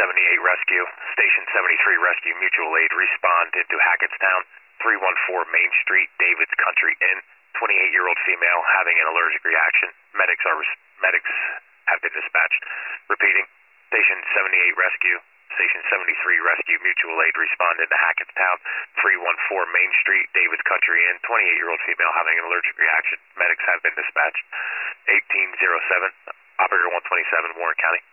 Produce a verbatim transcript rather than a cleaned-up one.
seventy-eight Rescue, Station seventy-three Rescue, Mutual Aid, respond into Hackettstown, three one four Main Street, David's Country Inn, twenty-eight-year-old female having an allergic reaction. Medics are medics have been dispatched. Repeating, Station seventy-eight Rescue, Station seventy-three Rescue, Mutual Aid, respond into Hackettstown, three one four Main Street, David's Country Inn, twenty-eight-year-old female having an allergic reaction. Medics have been dispatched. eighteen oh seven, Operator one twenty-seven, Warren County.